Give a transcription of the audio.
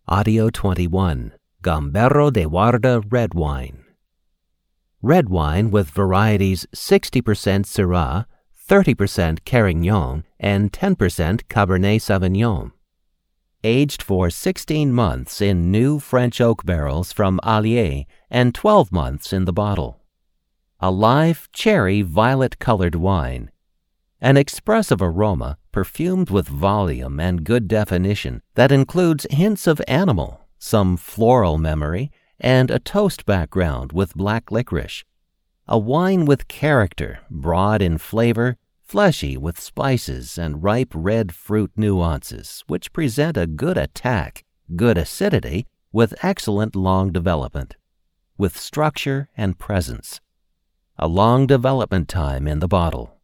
Audio 21, Gambero de Guarda Red Wine. Red wine with varieties 60% Syrah, 30% Carignan, and 10% Cabernet Sauvignon. Aged for 16 months in new French oak barrels from Allier and 12 months in the bottle. A live cherry violet-colored wine. An expressive aroma perfumed with volume and good definition that includes hints of animal, some floral memory, and a toast background with black licorice. A wine with character, broad in flavor, fleshy with spices and ripe red fruit nuances, which present a good attack, good acidity, with excellent long development, with structure and presence. A long development time in the bottle.